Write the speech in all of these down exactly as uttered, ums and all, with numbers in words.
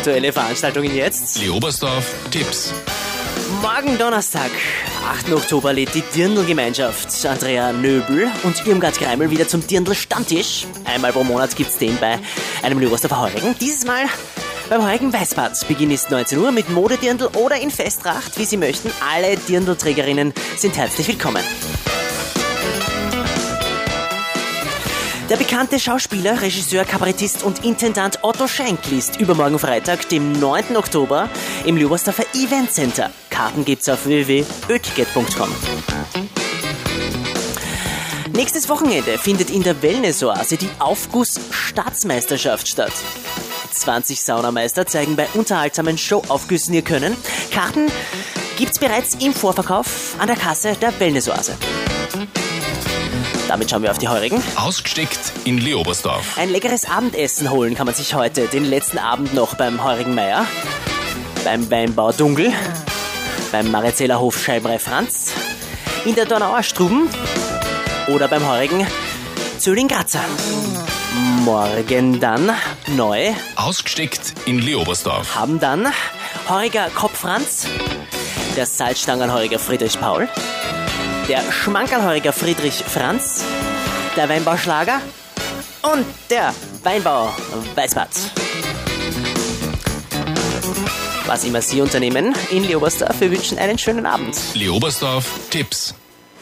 Aktuelle Veranstaltungen jetzt. Leobersdorf Tipps. Morgen Donnerstag, achten Oktober, lädt die Dirndl-Gemeinschaft Andrea Nöbel und Irmgard Greimel wieder zum Dirndl-Stammtisch. Einmal pro Monat gibt's den bei einem Leobersdorfer Heurigen. Dieses Mal beim Heurigen Weißbad. Beginn ist neunzehn Uhr mit Modedirndl oder in Festtracht, wie Sie möchten. Alle Dirndl-Trägerinnen sind herzlich willkommen. Der bekannte Schauspieler, Regisseur, Kabarettist und Intendant Otto Schenk liest übermorgen Freitag, dem neunten Oktober, im Leobersdorfer Event Center. Karten gibt's auf w w w punkt oettiget punkt com. Nächstes Wochenende findet in der Wellness-Oase die Aufguss-Staatsmeisterschaft statt. zwanzig Saunameister zeigen bei unterhaltsamen Showaufgüssen ihr Können. Karten gibt's bereits im Vorverkauf an der Kasse der Wellness-Oase. Damit schauen wir auf die Heurigen. Ausgesteckt in Leobersdorf. Ein leckeres Abendessen holen kann man sich heute, den letzten Abend noch beim Heurigen Meier, beim Weinbau Dunkel, beim Marizeler Hof Scheibenrei Franz, in der Donauer Struben oder beim Heurigen Zöhling-Grazer. Morgen dann neu. Ausgesteckt in Leobersdorf. Haben dann Heuriger Kopf Franz, der Salzstangenheuriger Friedrich Paul, der Schmankerlheuriger Friedrich Franz, der Weinbau Schlager und der Weinbau Weißbad. Was immer Sie unternehmen in Leobersdorf, wir wünschen einen schönen Abend. Leobersdorf Tipps.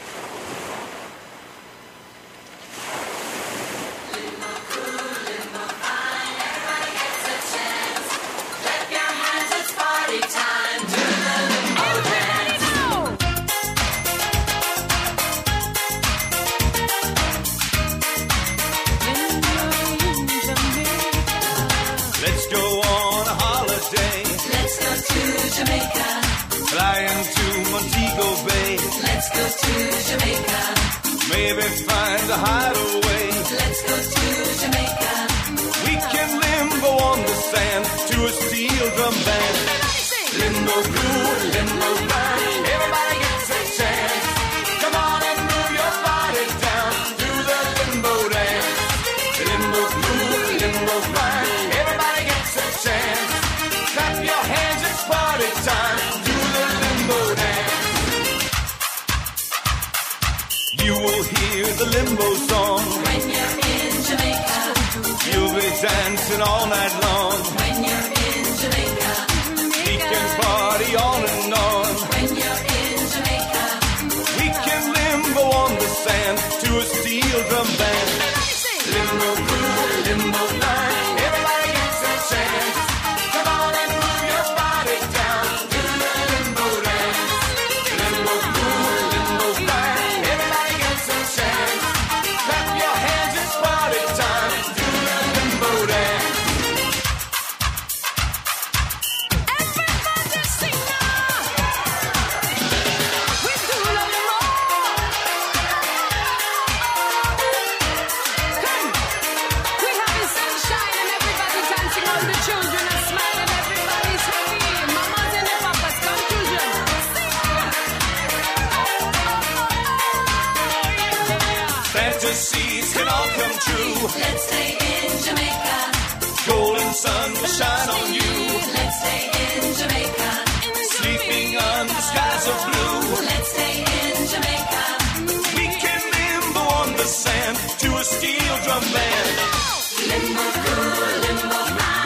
Let's go on a holiday. Let's go to Jamaica. Flying to Montego Bay. Let's go to Jamaica. Maybe find a hideaway. Let's go to Jamaica. We can limbo on the sand to a steel drum band. Limbo cool, limbo fine. Everybody gets a chance. Come on and move your body down to the limbo dance. Limbo cool, limbo fine. Everybody gets a chance. Clap your hands, it's party time. Do the limbo dance. You will hear the limbo song When you're in Jamaica. You'll be dancing all night long. When you're in Jamaica. We can party on and on. When you're in Jamaica. We can limbo on the sand to a steel drum band. Limbo cool, limbo fine. Everybody gets a chance. Come on and move your body down to the limbo dance. Limbo cool, limbo fine. Everybody gets a chance. Clap your hands, it's party time. Do the limbo dance. Everybody sing now. We do love you more. Come. We having sunshine and everybody dancing. All the children are smiling. Everybody's happy. Mamas and the papas, come children. Fantasies can all come true. Let's stay in Jamaica. Golden sun will shine on you. Let's stay in Jamaica. Sleeping under skies of blue. Let's stay in Jamaica. We can limbo on the sand to a steel drum band. Limbo cool, limbo fine.